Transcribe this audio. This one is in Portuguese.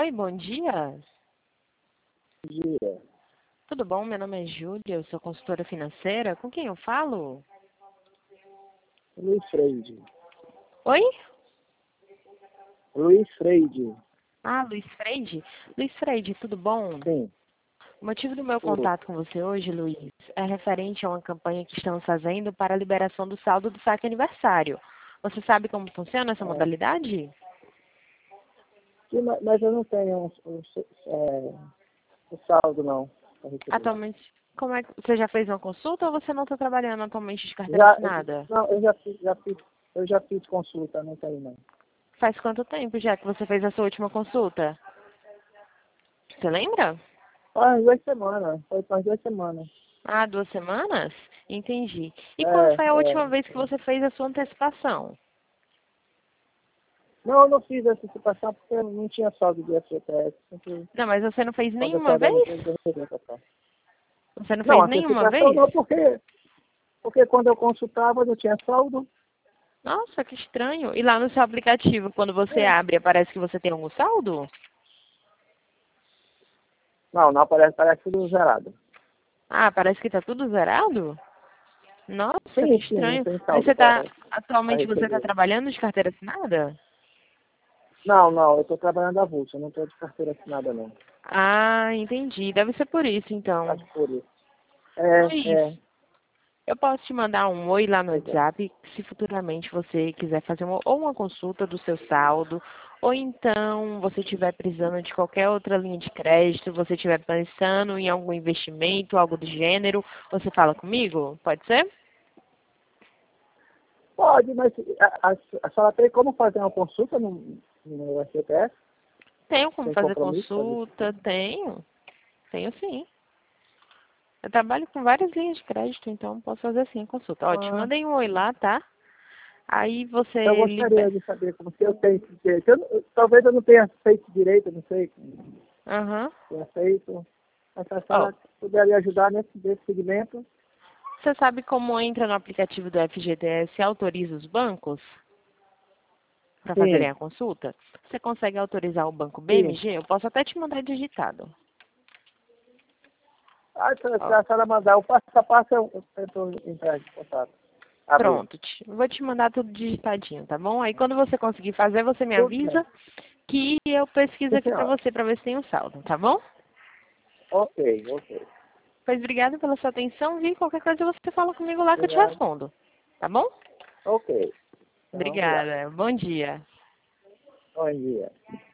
Oi, bom dia. Dia. Tudo bom? Meu nome é Júlia, eu sou consultora financeira. Com quem eu falo? Luiz Freide. Oi? Luiz Freide. Ah, Luiz Freide? Luiz Freide, tudo bom? Sim. O motivo do meu Tudo. contato com você hoje, Luiz, é referente a uma campanha que estamos fazendo para a liberação do saldo do saque aniversário. Você sabe como funciona essa É, modalidade? sim, mas eu não tenho o saldo, não, para receber. Atualmente, como é que você já fez uma consulta ou você não está trabalhando atualmente de carteira Já, assinada? não, eu já fiz consulta, não tenho, não. Faz quanto tempo já que você fez a sua última consulta? Você lembra? Faz 2 semanas, foi faz 2 semanas. Ah, 2 semanas? Entendi. E quando É, foi a última é. vez que você fez a sua antecipação? Não, eu não fiz essa antecipação porque eu não tinha saldo de FGTS. Sempre, Não, mas você não fez quando eu nenhuma estava vez? no tempo de representação. Você não Não, fez nenhuma antecipação vez? não, porque quando eu consultava não tinha saldo. Nossa, que estranho. E lá no seu aplicativo, quando você É. abre, aparece que você tem algum saldo? Não, não aparece, parece tudo zerado. Ah, parece que tá tudo zerado? Nossa, que Sim, não estranho. tem Mas saldo para atualmente você tá receber. trabalhando de carteira assinada? Não, eu estou trabalhando avulso, eu não estou de carteira assinada não. Ah, entendi. Deve ser por isso, então. Acho por isso. Luiz, É, eu posso te mandar um oi lá no pois é. WhatsApp, se futuramente você quiser fazer uma consulta do seu saldo, ou então você estiver precisando de qualquer outra linha de crédito, você estiver pensando em algum investimento, algo do gênero, você fala comigo? Pode ser? Pode, mas a senhora tem como fazer uma consulta no SCPS? Tenho como Sem fazer compromisso? Fazer consulta? Tenho sim. Eu trabalho com várias linhas de crédito, então posso fazer sim consulta. Ó, te ah, mandei um oi lá, tá? Aí eu você gostaria libera. de saber como se eu tenho esse direito. Talvez eu não tenha feito direito, eu não sei se Aham. tenha feito. Mas se a Ó, senhora puder ajudar nesse segmento, você sabe como entra no aplicativo do FGTS e autoriza os bancos para fazerem sim, a consulta? Você consegue autorizar o banco sim. BMG? Eu posso até te mandar digitado. Se Ó, a senhora mandar o passo a passo, eu tento entrar em contato. Abrir. pronto. Vou te mandar tudo digitadinho, tá bom? Aí quando você conseguir fazer, você me Tudo bem. avisa que eu pesquiso Sim, aqui para senhora. você para ver se tem um saldo, tá bom? Ok, ok. Pois obrigada pela sua atenção, viu? Qualquer coisa você fala comigo lá que eu te Obrigado. respondo, tá bom? Ok. Então, obrigado. Obrigada. Bom dia. Bom dia.